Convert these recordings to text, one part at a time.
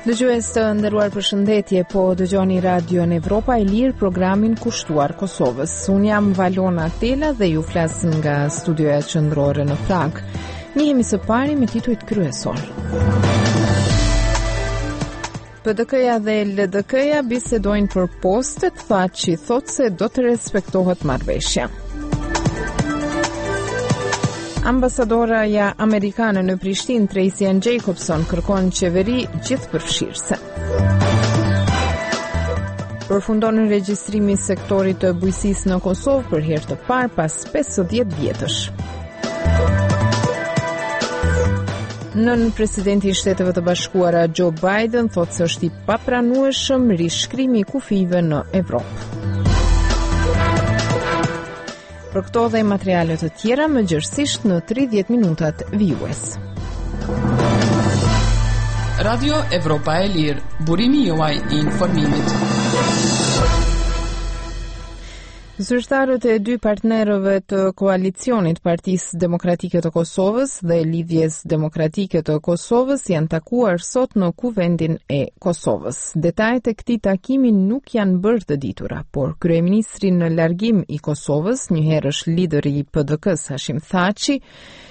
Dëgjues të nderuar, përshëndetje, po dëgjoni Radion Evropa e Lirë, programin kushtuar Kosovës. Unë jam Valona Tela dhe ju flas nga studioja qendrore në Prag. Njihemi së pari me titujt kryesor. PDK-ja dhe LDK-ja bisedojnë për postet, Thaçi thotë se do të respektohet marrëveshja. Ambasadoraja amerikane në Prishtinë, Tracy Ann Jacobson, kërkon qeveri gjithëpërfshirëse. Përfundon regjistrimi i sektorit të bujqësisë në Kosovë për herë të parë pas 50 vjetësh. Nën presidenti i Shteteve të Bashkuara Joe Biden thotë se është i papranueshëm rishkrimi i kufive në Evropë. Për këto dhe materialet të tjera më gjërësisht në 30 minutat vijues. Radio Evropa e Lirë, burimi juaj i informimit. Zyrtarët e dy partnerëve të koalicionit Partisë Demokratike të Kosovës dhe Lidhjes Demokratike të Kosovës janë takuar sot në Kuvendin e Kosovës. Detajet e këtij takimi nuk janë bërë të ditura, por kryeministri në largim i Kosovës, njëherësh lideri i PDK-s Hashim Thaçi,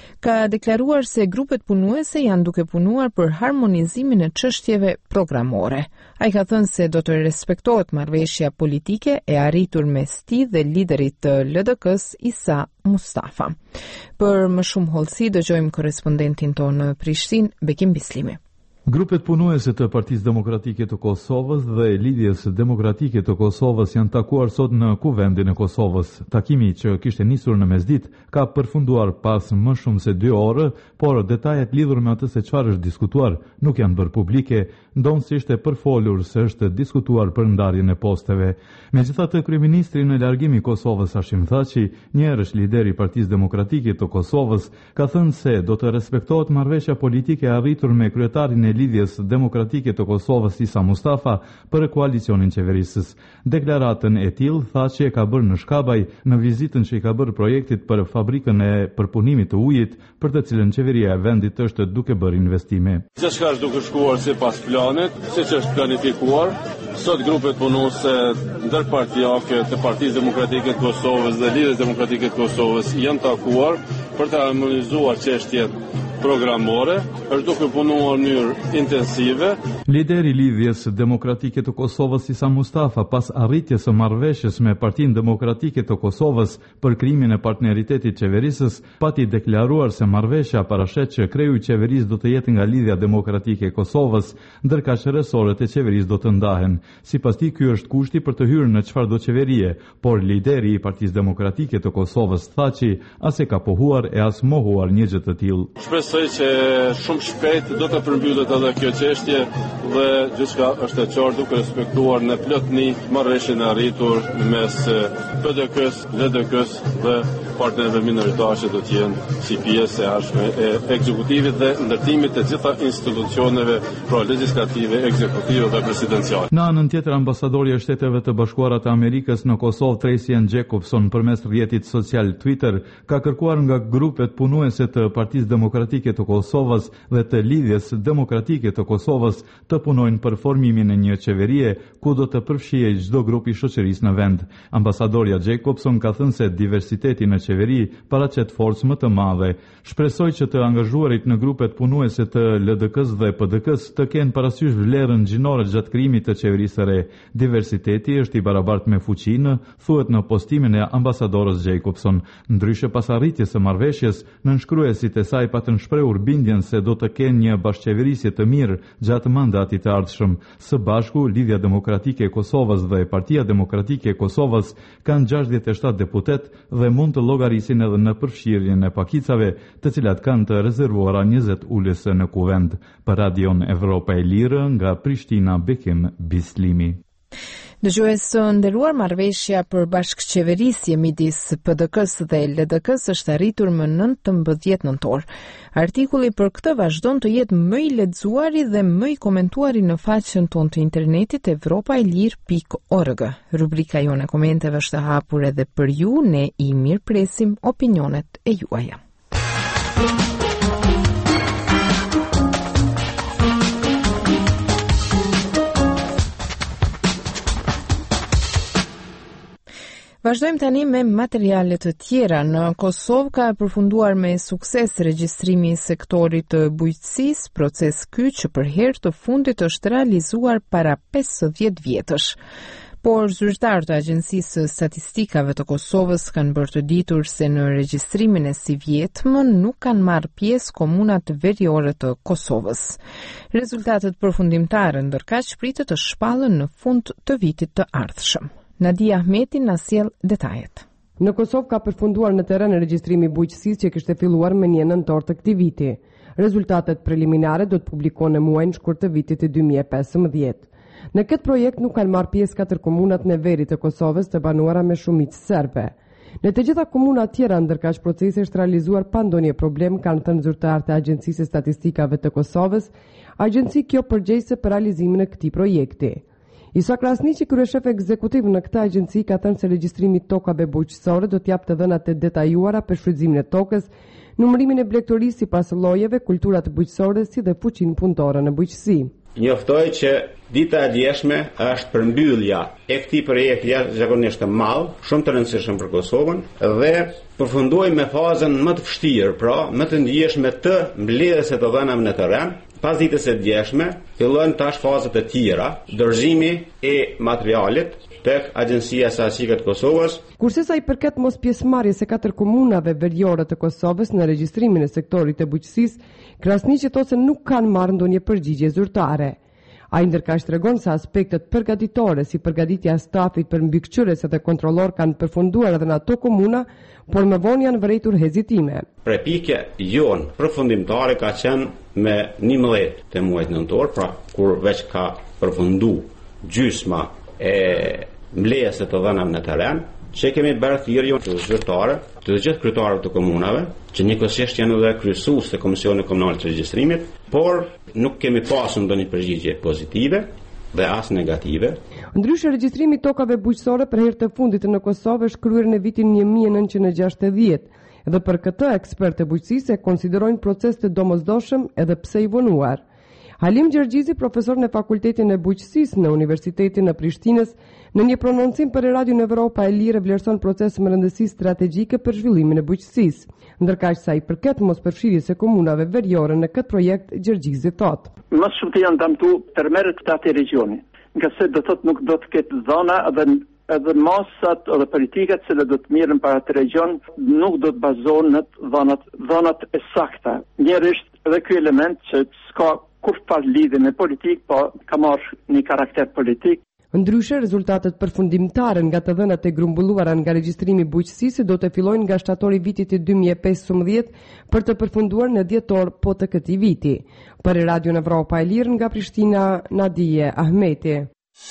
ka deklaruar se grupet punuese janë duke punuar për harmonizimin e çështjeve programore. Ai ka thënë se do të respektohet marrëveshja politike e arritur mes tij dhe liderit të LDK-s Isa Mustafa. Për më shumë hollësi dëgjojmë korrespondentin tonë në Prishtinë, Bekim Bislimi. Grupet punuese të Partisë Demokratike të Kosovës dhe Lidhjes Demokratike të Kosovës janë takuar sot në Kuvendin e Kosovës. Takimi që kishte nisur në mesditë ka përfunduar pas më shumë se 2 orë, por detajet lidhur me atë se çfarë është diskutuar nuk janë bërë publike, ndonë e përfolur se është diskutuar për ndarjen e posteve. Megjithatë, kryeministri në largim i Kosovës Hashim Thaçi, njëherësh lideri i Partisë Demokratike të Kosovës, ka thënë se do të respektohet marrëveshja politike e arritur me kryetarin e Lidhjes Demokratike të Kosovës Isa Mustafa për koalicionin qeverisës. Deklaratën e tillë Thaçi e ka bërë në Shkabaj në vizitën që i ka bërë projektit për fabrikën e përpunimit të ujit, për të cilën qeveria e vendit është duke bërë investime. Gjithçka është duke shkuar sipas planit, siç është planifikuar. Sot grupet punuese ndërpartijake të Partisë Demokratike të Kosovës dhe Lidhjes Demokratike të Kosovës janë takuar për të harmonizuar çështjet programore, është duke punuar në mënyrë intensive. Lideri i Lidhjes Demokratike të Kosovës Isa Mustafa, pas arritjes së marrëveshjes me Partinë Demokratike të Kosovës për krijimin e partneritetit qeverisës, pati deklaruar se marrëveshja parashet që kreju i qeverisë do të jetë nga Lidhja Demokratike e Kosovës, ndërkaq resorët e qeverisë do të ndahen. Sipas tij, ky është kushti për të hyrë në çfarëdo qeverie, por lideri i Partisë Demokratike të Kosovës Thaçi as e ka pohuar e as mohuar një gjë të tillë. Shpresoj që shumë shpejt do të përmbyllet edhe kjo çështje dhe gjithçka është e qartë duke respektuar në plotëni marrëveshjen e arritur mes PDK-s, LDK-s dhe partnerëve minoritarë që do të jenë si pjesë e arshme e ekzekutivit dhe ndërtimit të gjitha institucioneve pra legjislative, ekzekutive dhe presidenciale. Në anën tjetër, ambasadori i Shteteve të Bashkuara të Amerikës në Kosovë, Tracy Ann Jacobson, përmes rrjetit social Twitter, ka kërkuar nga grupet punuese të Partisë Demokratike të Kosovës dhe të Lidhjes Demokratike të Kosovës të punojnë për formimin e një qeverie ku do të përfshihej çdo grup i shoqërisë në vend. Ambasadorja Jacobson ka thënë se diversiteti në qeveri paraqet forcë më të madhe. Shpresoj që të angazhuarit në grupet punuese të LDK-s dhe PDK-s të kenë parasysh vlerën gjinore gjatë krijimit të qeverisë së re. Diversiteti është i barabartë me fuqinë, thuhet në postimin e ambasadorës Jacobson. Ndryshe, pas arritjes së marrëveshjes, nënshkruesit e saj patën shprehur bindjen se do të kenë një bashkëqeverisje të mirë gjatë mandatit të ardhshëm. Së bashku, Lidhja Demokratike e Kosovës dhe Partia Demokratike e Kosovës kanë 67 deputet dhe mund të llogarisin edhe në përfshirjen e pakicave, të cilat kanë të rezervuara 20 ulës në kuvend. Për Radion Evropa e Lirë, nga Prishtina, Bekim Bislimi. Dëgjues të nderuar, marrëveshja për bashkëqeverisje midis PDK-s dhe LDK-s është arritur më 19 nëntor. Artikulli për këtë vazhdon të jetë më i lexuari dhe më i komentuari në faqen tonë të internetit evropaelir.org. Rubrika jone komenteve është hapur edhe për ju, ne i mirëpresim opinionet e juaja. Vazhdojmë tani me materiale të tjera. Në Kosovë ka përfunduar me sukses regjistrimi i sektorit të bujqësisë, proces ky që për herë të fundit është realizuar para 50 vjetësh. Por zyrtarët e Agjencisë së Statistikave të Kosovës kanë bërë të ditur se në regjistrimin e si vjetëm nuk kanë marrë pjesë komunat veriore të Kosovës. Rezultatet përfundimtare ndërkaq pritet të shpallen në fund të vitit të ardhshëm. Nadia Ahmeti na sjell detajet. Në Kosovë ka përfunduar në terren regjistrimi i bujqësisë që kishte filluar më 1 nëntor të këtij viti. Rezultatet preliminare do të publikohen në muajin shkurt të vitit të 2015. Në këtë projekt nuk kanë marrë pjesë 4 komunat në veri të Kosovës të banuara me shumicë serbe. Në të gjitha komunat tjera ndërkaq procesi është realizuar pa ndonjë problem, kanë thënë zyrtarët e Agjencisë së Statistikave të Kosovës, agjenci kjo përgjegjëse për realizimin e këtij projekti. Isa Krasniqi, kryeshef ekzekutiv në këtë agjenci, ka thënë se regjistrimi i tokave bujqësore do të japë të dhënat e detajuara për shfrytëzimin e tokës, numërimin e blegtorisë sipas llojeve, kulturat bujqësore si dhe fuqinë punëtore në bujqësi. Njoftoj që dita e djeshme është përmbyllja e këtij projekti jashtëzakonisht të madh, shumë të rëndësishëm për Kosovën dhe përfundoi me fazën më të vështirë, pra më të ndjeshme të mbledhjes së të dhënave në terren. Pas ditës së djeshme fillojnë tash fazat e tjera, dorëzimi i materialit tek Agjencia Statistike të Kosovës. Kurse sa i përket mos pjesëmarrjes së 4 komunave veriore të Kosovës në regjistrimin e sektorit të bujqësisë, Krasniqi thotë se nuk kanë marrë ndonjë përgjigje zyrtare. Ai ndërkaq tregon se aspektet përgatitore si përgatitja e stafit për mbikëqyrës dhe kontrollor kanë përfunduar edhe në ato komuna, por më vonë janë vërejtur hezitime. Prepikja jon përfundimtare ka qenë me 11 të muajit nëntor, pra kur veç ka përfundu gjysma e mbledhjes së të dhënave në terren, që kemi bërë thirrje të zyrtare të gjithë kryetarëve të komunave, që njëkohësisht janë edhe kryesues të Komisionit Komunal të Regjistrimit, por nuk kemi pasur ndonjë përgjigje pozitive dhe as negative. Ndryshe, regjistrimi i tokave bujqësore për herë të fundit në Kosovë është kryer në vitin 1960 dhe për këtë ekspertë e bujqësisë e konsiderojnë proces të domosdoshëm edhe pse i vonuar. Halim Gjergjizi, profesor në Fakultetin e Bujqësisë në Universitetin e Prishtinës, në një prononcim për Radion Evropa e Lirë vlerëson procesin me rëndësi strategjike për zhvillimin e bujqësisë. Ndërkaq sa i përket mospërfshirjes së komunave veriore në këtë projekt, Gjergjizi thotë: Më shumë të janë damtu tërmerret këta të regionit, nga se do thotë nuk do të ketë zona edhe masat edhe politikat që do të mirën para të region nuk do të bazohen në dhënat e sakta. Njërisht edhe ky element që s'ka kurrë lidhje me politik, po ka marrë një karakter politik. Ndryshe, rezultatet përfundimtare nga të dhënat e grumbulluara nga regjistrimi i bujqësisë do të fillojnë nga shtatori i vitit të 2015 për të përfunduar në dhjetor të këtij viti. Për Radio Evropa e Lirë nga Prishtina, Nadia Ahmeti.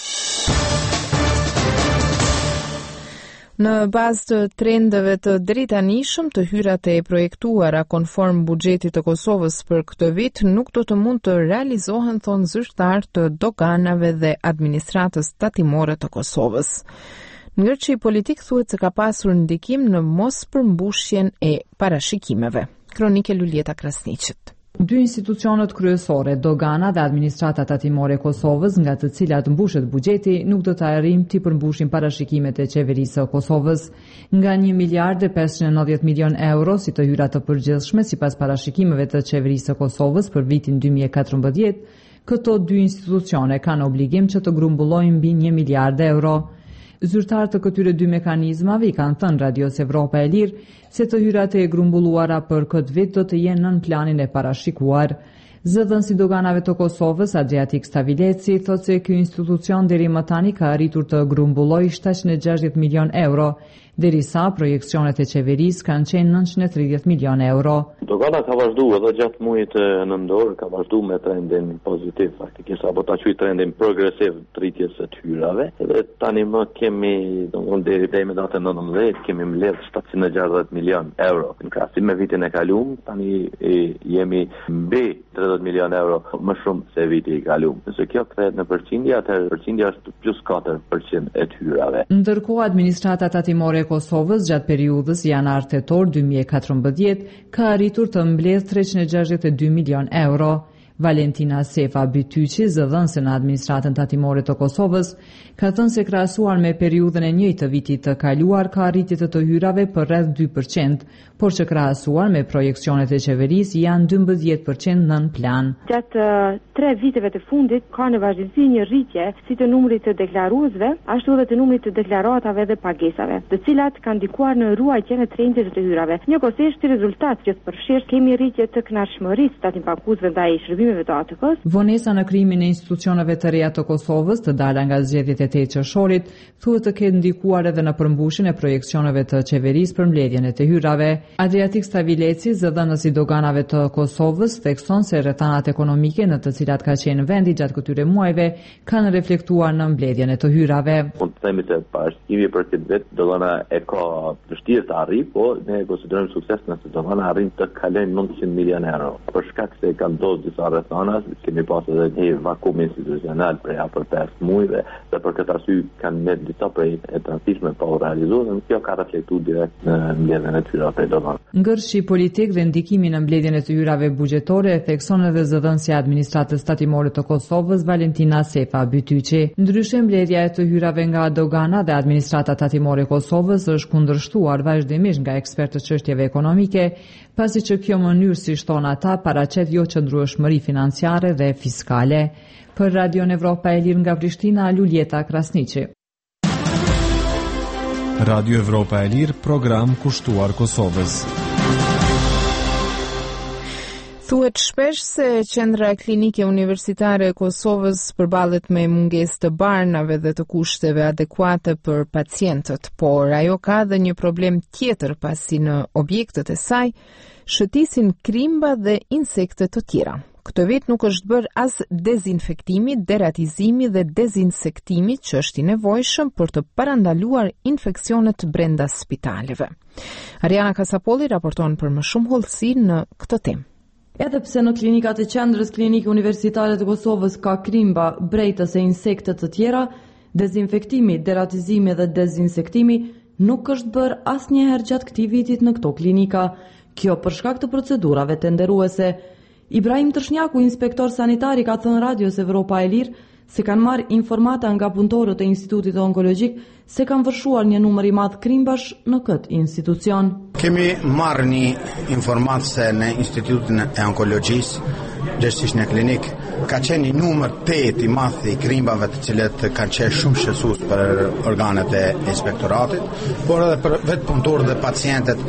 Në bazë të trendeve të drejtanishëm, të hyrat e projektuara konform buxhetit të Kosovës për këtë vit nuk do të mund të realizohen, thonë zyrtar të doganave dhe administratës tatimore të Kosovës. Ngërçi politik thuhet se ka pasur ndikim në mos përmbushjen e parashikimeve. Kronike Luljeta Krasniqit. 2 institucionet kryesore, dogana dhe administrata tatimore e Kosovës, nga të cilat mbushet buxheti, nuk do të arrijnë të përmbushin parashikimet e qeverisë së Kosovës. Nga 1 miliard e 590 milion euro si të hyra të përgjithshme sipas parashikimeve të qeverisë së Kosovës për vitin 2014, këto 2 institucione kanë obligim që të grumbullojnë mbi 1 miliard euro. Zyrtarët të këtyre 2 mekanizmave i kanë thënë Radios Evropa e Lirë se të hyrat e grumbulluara për këtë vit do të jenë nën planin e parashikuar. Zëdhënësi i doganave të Kosovës, Adriatik Stavileci, thotë se ky institucion deri më tani ka arritur të grumbullojë 760 milion euro, derisa projeksionet e qeverisë kanë qenë 930 milion euro. Dogana ka vazhduar edhe gjatë muajit nëntor, ka vazhduar me trendin pozitiv, faktikisht apo ta quaj trendin progresiv të rritjes së hyrave. Dhe tani më kemi, deri me datën 19, kemi mbledh 760 milion euro. Në krahasim me vitin e kaluar, tani jemi mbi 30 milion euro më shumë se viti i kaluar. Nëse kjo kthehet në përqindje, atëherë përqindja është plus 4% e hyrave. Ndërkohë, administrata tatimore e Kosovës gjatë periudhës janar-tetor 2014 ka arritur të mbledh 362 milion euro. Valentina Sefa Bytyqi, zëdhënëse në administratën tatimore të Kosovës, ka thënë se krahasuar me periudhën e njëjtë të vitit të kaluar ka arritje të hyrave për rreth 2%, por që krahasuar me projekcionet e qeverisë janë 12% nën plan. Gjatë 3 viteve të fundit ka në vazhdimsi një rritje si të numrit të deklaruesve, ashtu edhe të numrit të deklaratave dhe pagesave, të cilat kanë ndikuar në ruajtjen e trendit të hyrave. Njëkohësisht, si rezultat që përfshirë kemi rritje të kënaqshmërisë të tatimtakuesve ndaj shërbimeve të ATK-s. Vonesa në krijimin e institucioneve të reja të Kosovës, të dala nga zgjedhjet e 8 qershorit, thuhet të ketë ndikuar edhe në përmbushjen e projekcioneve të qeverisë për mbledhjen e të hyrave. Adriatik Stavileci, zëdhënësi doganave të Kosovës, thekson se rrethanat ekonomike në të cilat ka qenë vendi gjatë këtyre muajve kanë reflektuar në mbledhjen e të hyrave. Mund të themi se parashikimi për këtë vit dogana e ka vështirë të arrijë, po ne konsiderojmë sukses nëse dogana arrin të kalojnë 900 milionë euro. Për shkak se kanë ndodhur disa rrethana, kemi pasur edhe një vakum institucional për 5 muajve dhe për këtë arsye kanë ne disa projekte e transishme pa u realizuar, dhe kjo ka reflektuar direkt në mbledhjen e hyrave të doganave. Ngërshi politik dhe ndikimi në mbledhjen e të hyrave buxhetore e thekson edhe zëdhënësja e administratës tatimore të Kosovës, Valentina Sefa Bytyqi. Ndryshe, mbledhja e të hyrave nga dogana dhe administrata tatimore e Kosovës është kundërshtuar vazhdimisht nga ekspertët çështjeve ekonomike, pasi që kjo mënyrë, si thon ata, paraqet jo qëndrueshmëri financiare dhe fiskale. Për Radio Evropa e Lirë nga Prishtina, Luljeta Krasniqi. Radio Evropa e Lirë, program kushtuar Kosovës. Thuhet shpesh se Qendra Klinike Universitare e Kosovës përballet me mungesë të barnave dhe të kushteve adekuate për pacientët, por ajo ka edhe një problem tjetër, pasi në objektet e saj shëtisin krimba dhe insekte të tjera. Këtë vit nuk është bërë as dezinfektimi, deratizimi dhe dezinsektimi që është i nevojshëm për të parandaluar infeksionet brenda spitaleve. Ariana Kasapolli raporton për më shumë hollësi në këtë temë. Edhe pse në klinikat e Qendrës Klinike Universitare të Kosovës ka krimba, brejtës e insekte të tjera, dezinfektimi, deratizimi dhe dezinsektimi nuk është bërë asnjëherë gjatë këtij vitit në këto klinika. Kjo për shkak të procedurave tenderuese. Ibrahim Tërshnjaku, inspektor sanitari, ka thënë Radios Evropa e Lirë se kanë marrë informata nga punëtorët e Institutit Onkologjik se kanë vërshuar një numër i madh krimbash në këtë institucion. Kemi marrë një informatë se në Institutin e Onkologjisë, gjithsesi në klinik, ka qenë një numër 8 i madh i krimbave të cilët kanë qenë shumë shqetësues për organet e inspektoratit, por edhe për vetë punëtorët dhe pacientët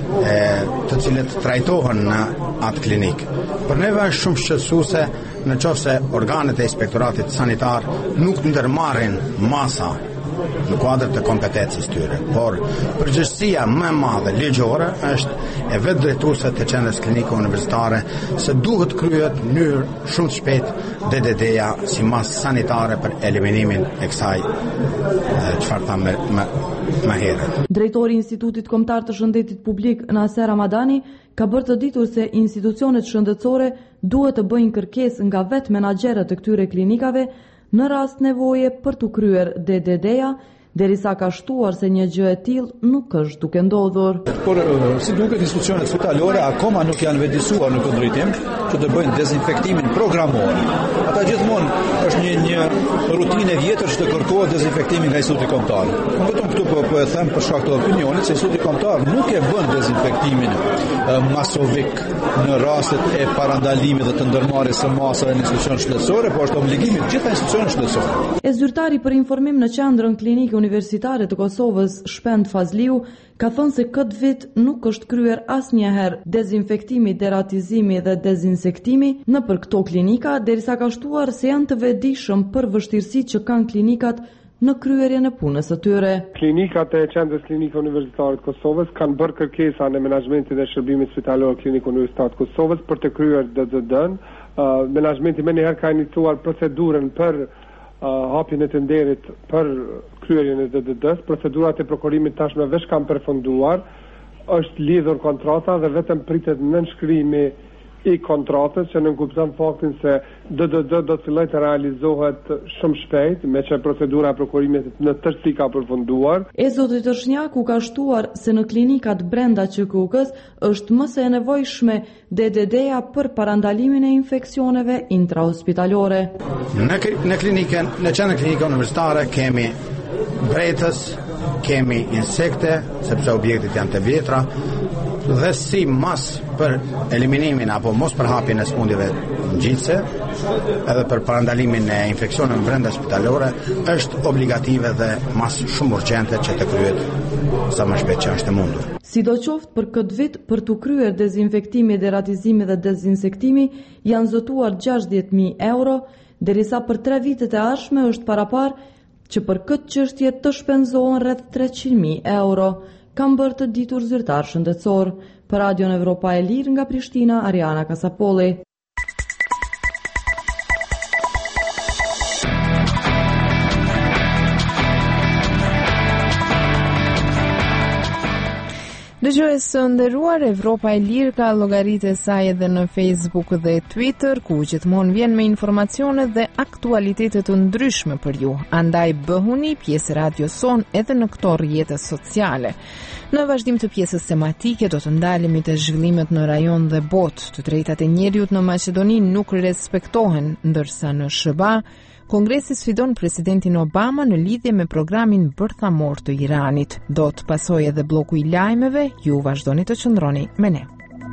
të cilët trajtohen në atë klinik. Për neve është shumë shqetësuese në qoftë se organet e inspektoratit sanitar nuk ndërmarrin masa në kuadër të kompetencës tyre, por përgjegjësia më e madhe ligjore është e vetë drejtuese të Qendrës Klinike Universitare se duhet kryhet në mënyrë shumë shpejt DDD-ja si masë sanitare për eliminimin e kësaj çfarë thamë më herët. Drejtori i Institutit Kombëtar të Shëndetit Publik, Naser Ramadani, ka bërë të ditur se institucionet shëndetësore duhet të bëjnë kërkesë nga vetë menaxherët e këtyre klinikave në rast nevoje për të kryer DDD-ja, derisa ka shtuar se një gjë e tillë nuk është duke ndodhur. Por si duket institucionet spitalore akoma nuk janë vetëdijsuar në këtë drejtim që të bëjnë dezinfektimin programor. Ata gjithmonë është një rutinë e vjetër që të kërkohet dezinfektimi nga Instituti Kombëtar. Unë vetëm këtu po e them për shkak të opinionit se Instituti Kombëtar nuk e bën dezinfektimin masovik në rastet e parandalimit dhe të ndërmarrjes së masave në institucione shëndetësore, por është obligimi të gjitha institucioneve shëndetësore. E zyrtari për informim në Qendrën Klinike Universitare të Kosovës, Shpend Fazliu, ka thënë se këtë vit nuk është kryer asnjëherë dezinfektimi, deratizimi dhe dezinsektimi nëpër këto klinika, derisa ka shtuar se janë të vetëdijshëm për vështirësitë që kanë klinikat në kryerjen e punës së tyre. Klinikat e Qendrës Klinike Universitare të Kosovës kanë bërë kërkesa në menaxhmentin e shërbimit spitalor Klinik Universitar të Kosovës për të kryer DDD-n. Menaxhmenti më njëherë ka iniciuar procedurën për hapjen e tenderit për kryerjen e DDD-s. Procedurat e prokurimit tashmë veç kanë përfunduar, është lidhur kontrata dhe vetëm pritet nënshkrimi i kontratës që nënkupton faktin se DDD do të fillojë të realizohet shumë shpejt, me që procedura e prokurimit në tërësi ka përfunduar. Zoti Tërshnjaku ka shtuar se në klinikat brenda QKUK-s është më së nevojshme DDD-ja për parandalimin e infeksioneve intrahospitalore. Në qendrën klinike universitare kemi bretës, kemi insekte, sepse objektet janë të vjetra, dhe si mas për eliminimin apo mos përhapjen e smundjeve ngjitse, edhe për parandalimin e infeksioneve brenda spitalore, është obligative dhe mas shumë urgjente që të kryhet sa më shpejt që është e mundur. Sidoqoftë për këtë vit, për të kryer dezinfektimi, deratizimi dhe dezinsektimi, janë zotuar 60.000 euro, derisa për 3 vitet e ardhshme është parapar që për këtë çështje të shpenzohen rreth 300.000 euro, kam bërë të ditur zyrtar shëndetësor. Për Radion Evropa e Lirë nga Prishtina, Ariana Kasapolli. Dëgjues së nderuar, Evropa e Lirë ka llogaritë e saj edhe në Facebook dhe Twitter, ku gjithmonë vjen me informacione dhe aktualitete të ndryshme për ju. Andaj bëhuni pjesë Radio Son edhe në këto rrjete sociale. Në vazhdim të pjesës tematike do të ndalemi te zhvillimet në rajon dhe botë. Të drejtat e njerëzit në Maqedoni nuk respektohen, ndërsa në SBA Kongresi sfidon presidentin Obama në lidhje me programin bërthamor të Iranit. Do të pasojë edhe bloku i lajmeve, ju vazhdoni të qëndroni me ne.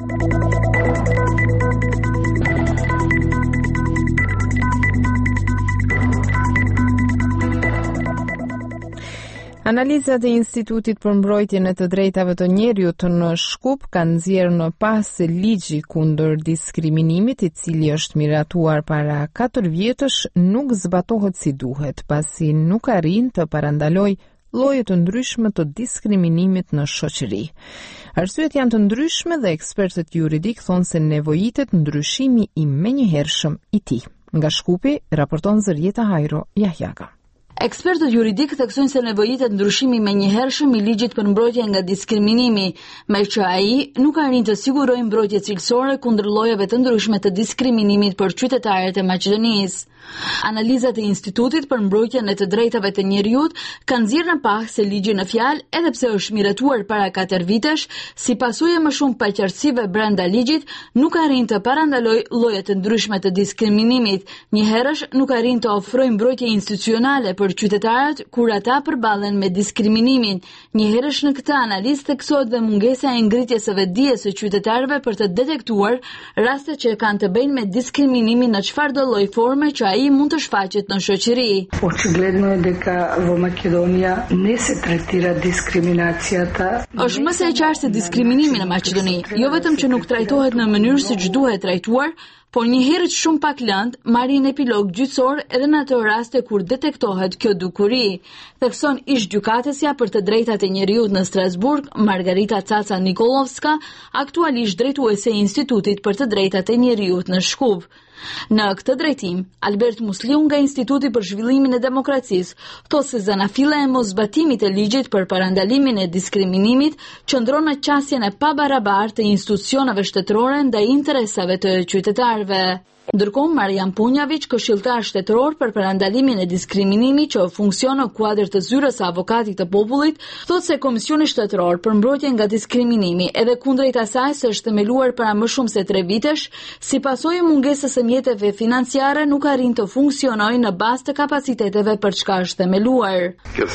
Analizat e Institutit për Mbrojtjen e të Drejtave të Njerëzit në Shkup kanë nxjerrë në pas se ligji kundër diskriminimit, i cili është miratuar para 4 vjetësh, nuk zbatohet si duhet, pasi nuk arrin të parandalojë lloje të ndryshme të diskriminimit në shoqëri. Arsyet janë të ndryshme dhe ekspertët juridik thonë se nevojitet ndryshimi i menjëhershëm i tij. Nga Shkupi raporton Zërieta Hajro Jahjaka. Ekspertët juridik theksojnë se nevojitet ndryshimi menjëhershëm i ligjit për mbrojtje nga diskriminimi, me që ai nuk arrin të sigurojë mbrojtje cilësore kundër llojeve të ndryshme të diskriminimit për qytetarët e Maqedonisë. Analizat e Institutit për Mbrojtjen e të Drejtave të Njerëzit kanë nxjerrë në pak se ligji në fjalë, edhe pse është miratuar para 4 vitesh, si pasojë më shumë paqartësive brenda ligjit, nuk arrin të parandalojë lloje të ndryshme të diskriminimit. Njëherësh nuk arrin të ofrojë mbrojtje institucionale për qytetarët kur ata përballen me diskriminimin. Njëherësh në këtë analizë theksohet dhe mungesa e ngritjes së vetdijes së qytetarëve për të detektuar raste që kanë të bëjnë me diskriminimin në çfarëdo lloj forme që ai mund të shfaqet në shoqëri. Очевидно е дека во Македонија не се третира дискриминацијата. Është më së qartë se diskriminimi në Maqedoni, jo vetëm që nuk trajtohet në mënyrë siç duhet trajtuar, por njëherë shumë pak lënd marrin epilog gjyqësor edhe në ato raste kur detektohet kjo dukuri, thekson ish gjykatësja për të drejtat e njerëzit në Strasburg, Margarita Caca Nikolovska, aktualisht drejtuese e Institutit për të drejtat e njerëzit në Shkup. Në këtë drejtim, Albert Musliu nga Instituti për Zhvillimin e Demokracisë thotë se zanafilla e mosbatimit të ligjit për parandalimin e diskriminimit qëndron në qasjen e pabarabartë të institucioneve shtetërore ndaj interesave të qytetarëve. Ndërkohë, Marian Punjavić, këshilltar shtetëror për parandalimin e diskriminimit që funksion në kuadër të zyrës së avokatit të popullit, thotë se Komisioni Shtetëror për Mbrojtje nga Diskriminimi edhe kundrejt asaj se është themeluar para më shumë se 3 vitesh, si pasojë e mungesës së mjeteve financiare nuk arrin të funksionojë në bazë të kapaciteteve për çka është themeluar.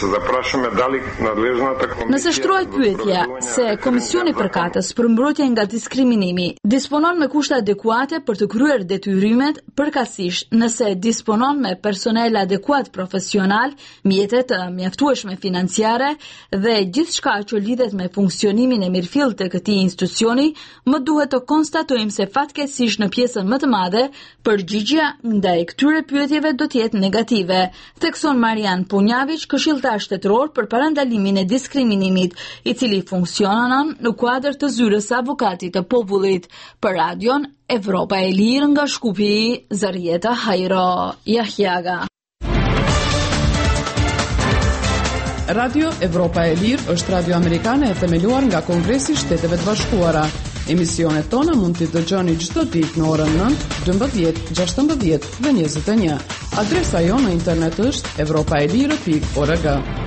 Nëse shtrohet pyetja se Komisioni përkatës për mbrojtje nga diskriminimi disponon me kushte adekuate për të kryer detyrimet, përkatësisht nëse disponon me personel adekuat profesional, mjete të mjaftueshme financiare dhe gjithçka që lidhet me funksionimin e mirëfillt të këtij institucioni, më duhet të konstatojmë se fatkeqësisht në pjesën më të madhe përgjigjja ndaj këtyre pyetjeve do të jetë negative, thekson Marian Punjavić, këshilltar shtetëror për parandalimin e diskriminimit, i cili funksionon në kuadër të zyrës së avokatit të popullit. Për Radion Evropa e Lirë nga Shkupi, Zërieta Hajro Jahjaga. Radio Evropa e Lirë është radio amerikane e themeluar nga Kongresi i Shteteve të Bashkuara. Emisionet tona mund t'i dëgjoni çdo ditë në orën 9, 12, 16 dhe 21. Adresa jonë në internet është evropaelire.org.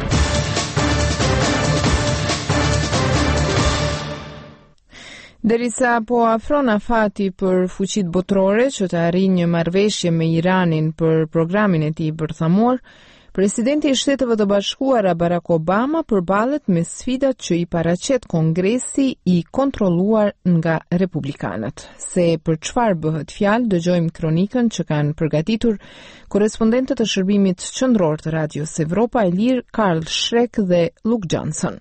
Derisa po afron afati për fuqitë botërore që të arrijë një marrëveshje me Iranin për programin e tij bërthamor, Presidenti i Shteteve të Bashkuara Barack Obama përballet me sfidat që i paraqet Kongresi i kontrolluar nga Republikanët. Se për çfarë bëhet fjalë, dëgjojmë kronikën që kanë përgatitur korrespondentët e shërbimit qendror të Radios Evropa e Lirë, Karl Schreck dhe Luke Johnson.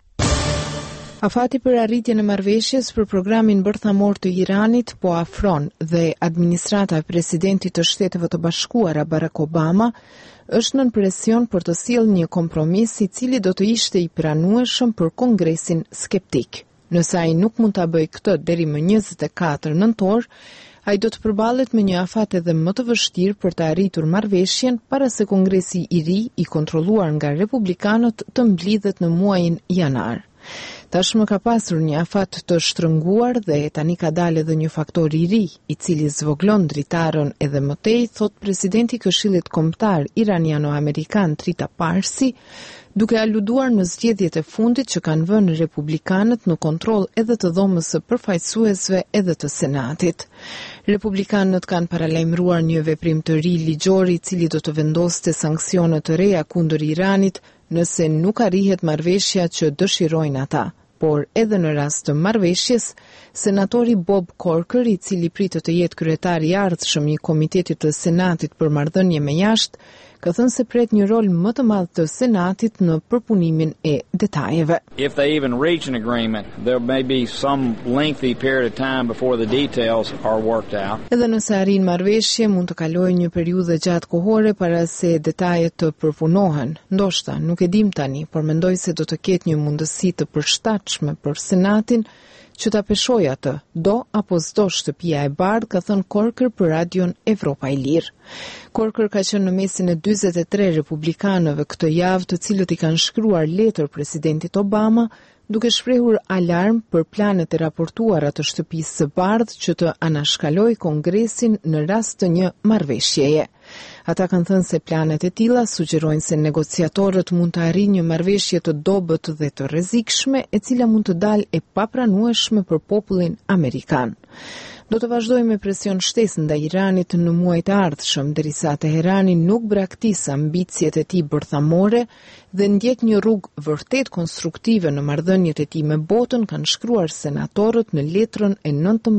Afati për arritjen e marrëveshjes për programin bërthamor të Iranit po afron dhe administrata e presidentit të Shteteve të Bashkuara Barack Obama është nën presion për të sjellë një kompromis i cili do të ishte i pranueshëm për Kongresin skeptik. Nëse ai nuk mund ta bëjë këtë deri më 24 nëntor, ai do të përballet me një afat edhe më të vështirë për të arritur marrëveshjen para se Kongresi i ri i kontrolluar nga Republikanët të mblidhet në muajin janar. Tashmë ka pasur një afat të shtrënguar dhe tani ka dalë edhe një faktor i ri, i cili zvoglon dritarën edhe më tej, thot presidenti i Këshillit Kombëtar iraniano-amerikan Trita Parsi, duke aluduar në zgjedhjet e fundit që kanë vënë republikanët në kontroll edhe të dhomës së përfaqësuesve edhe të Senatit. Republikanët kanë paralajmëruar një veprim të ri ligjor i cili do të vendoste sanksione të reja kundër Iranit nëse nuk arrihet marrëveshja që dëshirojnë ata. Por edhe në rast të marrëveshjes, senatori Bob Corker, i cili pritet të jetë kryetari i ardhshëm i Komitetit të Senatit për marrëdhënie me jashtë, ka thënë se pret një rol më të madh të Senatit në përpunimin e detajeve. If they even reach an agreement, there may be some lengthy period of time before the details are worked out. Edhe nëse arrin marrëveshje, mund të kalojë një periudhë gjatë kohore para se detajet të përpunohen. Ndoshta, nuk e dim tani, por mendoj se do të ketë një mundësi të përshtatshme për Senatin që ta peshoj atë, do apo s'do shtëpia e bardhë, ka thënë Corker për Radion Evropa e Lirë. Corker ka qenë në mesin e 43 republikanëve këtë javë, të cilët i kanë shkruar letër presidentit Obama, duke shprehur alarm për planet e raportuara të shtëpisë së bardhë që të anashkaloj Kongresin në rast të një marrëveshjeje. Ata kanë thënë se planet e tilla sugjerojnë se negociatorët mund të arrijnë një marrëveshje të dobët dhe të rrezikshme, e cila mund të dalë e papranueshme për popullin amerikan. Do të vazhdojë me presion shtesë ndaj Iranit në muajt e ardhshëm, derisa Teherani nuk braktis ambicjet e tij bërthamore dhe ndjek një rrugë vërtet konstruktive në marrëdhëniet e tij me botën, kanë shkruar senatorët në letrën e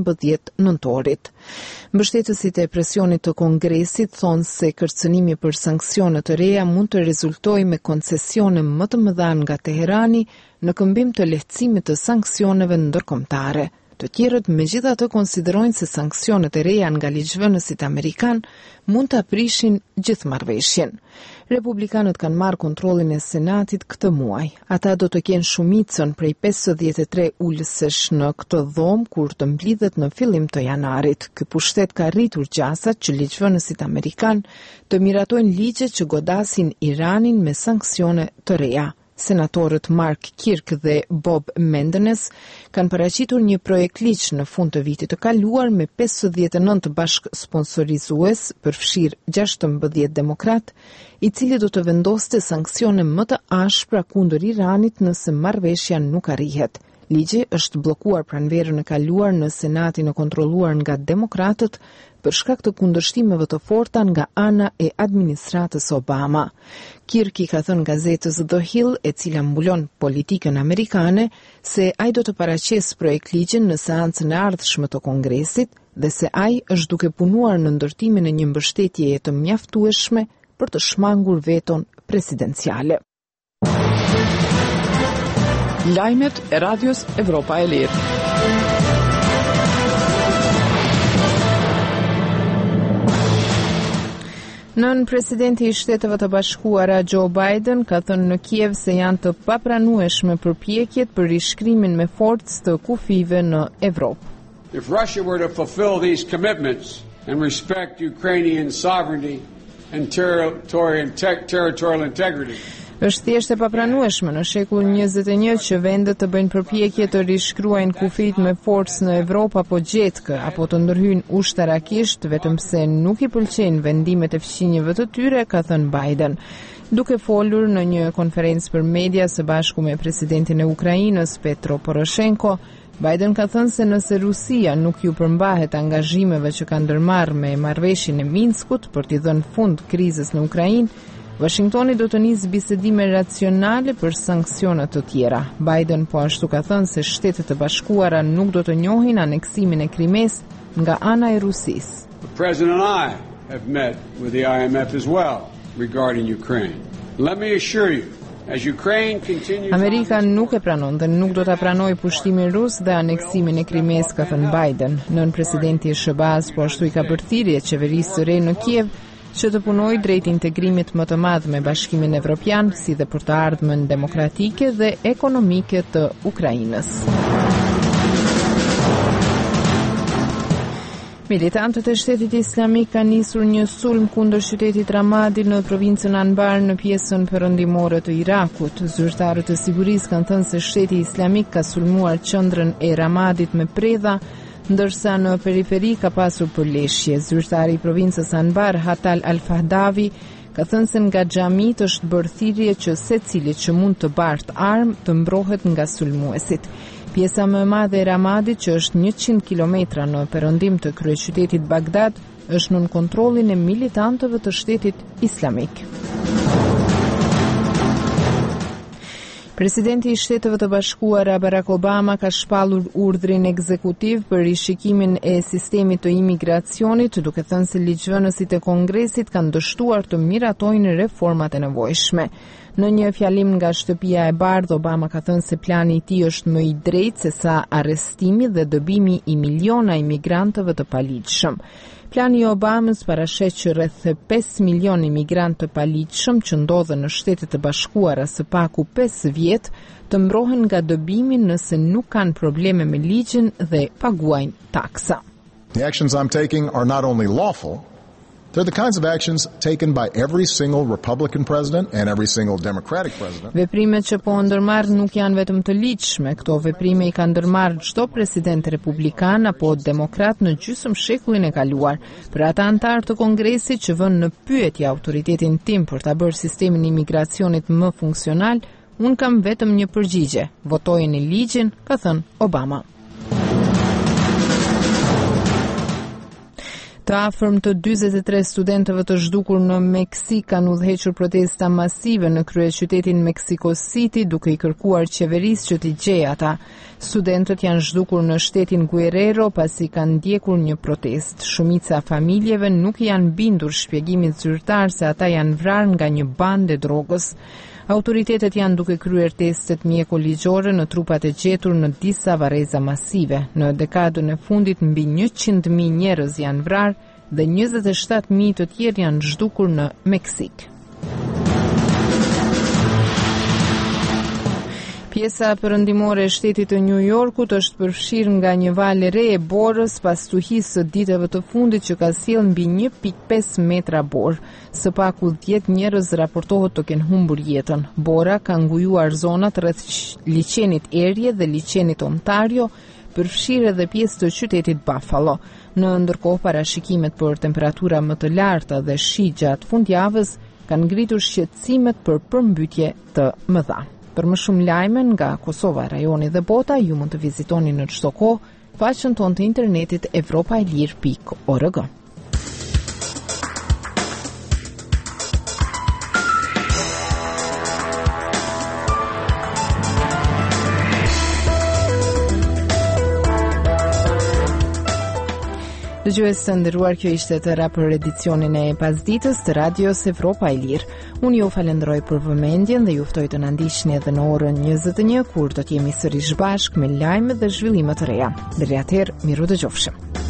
19 nëntorit. Mbështetësit e presionit të Kongresit thonë se kërcënimi për sanksione të reja mund të rezultojë me koncesione më të mëdha nga Teherani në këmbim të lehtësimit të sanksioneve ndërkombëtare. Të tjerët megjithatë konsiderojnë se sanksionet e reja nga ligjvënësit amerikan mund të aprishin gjithë marrëveshjen. Republikanët kanë marrë kontrollin e Senatit këtë muaj. Ata do të kenë shumicën prej 53 ulësesh në këtë dhomë kur të mblidhet në fillim të janarit. Ky pushtet ka rritur gjasat që ligjvënësit amerikan të miratojnë ligje që godasin Iranin me sanksione të reja. Senatorët Mark Kirk dhe Bob Menendez kanë paraqitur një projekt ligj në fund të vitit të kaluar me 59 bashk sponsorizues, përfshirë 16 demokrat, i cili do të vendoste sanksione më të ashpra kundër Iranit nëse marrëveshja nuk arrihet. Ligji është bllokuar pranverën e kaluar në Senatin e kontrolluar nga demokratët për shkak të kundërshtimeve të forta nga ana e administratës Obama. Kirk i ka thënë gazetës The Hill, e cila mbulon politikën amerikane, se ai do të paraqesë projekt ligjin në seancën e ardhshme të Kongresit dhe se ai është duke punuar në ndërtimin e një mbështetjeje të mjaftueshme për të shmangur veton presidenciale. Lajmet e Radios Evropa e Lirë. Nën presidenti i Shteteve të Bashkuara Joe Biden ka thënë në Kiev se janë të papranueshme përpjekjet për rishkrimin me forcë të kufive në Evropë. If Russia were to fulfill these commitments and respect Ukrainian sovereignty and territorial integrity, Është thjesht e papranueshme në shekull 21 që vendet të bëjnë përpjekje të rishkruajnë kufijt me forcë në Evropë apo gjetkë, apo të ndërhyjnë ushtarakisht vetëm pse nuk i pëlqejnë vendimet e fqinjeve të tyre, ka thënë Biden. Duke folur në një konferencë për media së bashku me presidentin e Ukrainës, Petro Poroshenko, Biden ka thënë se nëse Rusia nuk ju përmbahet angazhimeve që ka ndërmarrë me marrëveshjen e Minskut për t'i dhënë fund krizës në Ukrainë, Washingtoni do të nisë bisedime racionale për sankcione të tjera. Biden po ashtu ka thënë se Shtetet e Bashkuara nuk do të njohin aneksimin e Krimes nga ana e Rusisë. The President and I have met with the IMF as well regarding Ukraine. Let me assure you, as Ukraine continues Amerika nuk e pranon dhe nuk do ta pranojë pushtimin rus dhe aneksimin e Krimes, ka thënë Biden. Nën presidenti i SBA-s po ashtu i ka bërthirrje qeverisë së re në Kiev që të punojë drejt integrimit më të madh me Bashkimin Evropian, si dhe për të ardhmen demokratike dhe ekonomike të Ukrainës. Militantët e Shtetit Islamik kanë nisur një sulm kundër qytetit Ramadi në provincën Anbar në pjesën perëndimore të Irakut. Zyrtarët e sigurisë kanë thënë se Shteti Islamik ka sulmuar qendrën e Ramadit me predha, ndërsa në periferi ka pasur përleshje. Zyrtari i provincës Anbar, Hatal Al-Fahdavi, ka thënë se nga xhamit është bërë thirrje që secili që mund të bartë armë të mbrohet nga sulmuesit. Pjesa më e madhe e Ramadit, që është 100 kilometra në perëndim të kryeqytetit Bagdad, është nën kontrollin e militantëve të Shtetit Islamik. Presidenti i Shteteve të Bashkuara Barack Obama ka shpallur urdhrin ekzekutiv për rishikimin e sistemit të imigracionit, duke thënë se ligjvënësit e Kongresit kanë dështuar të miratojnë reformat e nevojshme. Në një fjalim nga Shtëpia e Bardhë, Obama ka thënë se plani i tij është më i drejtë se sa arrestimi dhe dëbimi i miliona imigrantëve të paligjshëm. Plani i Obamës parasheh që rreth 5 milion imigrantë të paligjshëm që ndodhen në Shtetet e Bashkuara së paku 5 vjet të mbrohen nga dëbimi nëse nuk kanë probleme me ligjin dhe paguajnë taksa. The actions I'm taking are not only lawful, they're the kinds of actions taken by every single Republican president and every single Democratic president. Veprimet që po ndërmarr nuk janë vetëm të ligjshme, këto veprime i ka ndërmarrë çdo president republikan apo demokrat në gjysmë shekullin e kaluar. Për ata anëtarë të Kongresit që vënë në pyetje autoritetin tim për ta bërë sistemin e imigracionit më funksional, unë kam vetëm një përgjigje: votojeni ligjin, ka thënë Obama. Të afërm të 43 studentëve të zhdukur në Meksik kanë udhëhequr protesta masive në kryeqytetin Mexico City, duke i kërkuar qeverisë që t'i gjejë ata. Studentët janë zhdukur në shtetin Guerrero pasi kanë ndjekur një protestë. Shumica familjeve nuk janë bindur shpjegimit zyrtar se ata janë vrarë nga një bandë drogës. Autoritetet janë duke kryer testet mjekoligjore në trupat e gjetur në disa varreza masive. Në dekadën e fundit mbi 100.000 njerëz janë vrarë dhe 27.000 të tjerë janë zhdukur në Meksik. Pjesa perëndimore e shtetit të New Yorkut është përfshirë nga një valë e re e borës pas tuhisë së ditëve të fundit që ka sjellë mbi 1.5 metra borë. Së paku 10 njerëz raportohet të kenë humbur jetën. Bora ka ngujuar zonat rreth liçenit Erie dhe liçenit Ontario, përfshirë edhe pjesë të qytetit Buffalo. Në ndërkohë, parashikimet për temperatura më të larta dhe shi gjatë fundjavës kanë ngritur shqetësimet për përmbytje të mëdha. Për më shumë lajme nga Kosova, rajoni dhe bota, ju mund të vizitoni në çdo kohë faqen tonë të internetit evropailir.org. Dëgjues të nderuar, kjo ishte tëra për edicionin e pasdites të Radios Evropa e Lirë. Unë ju falenderoj për vëmendjen dhe ju ftoj të na ndiqni edhe në orën 21 kur do të jemi sërish bashkë me lajme dhe zhvillime të reja. Deri atëherë, miru dëgjofshëm.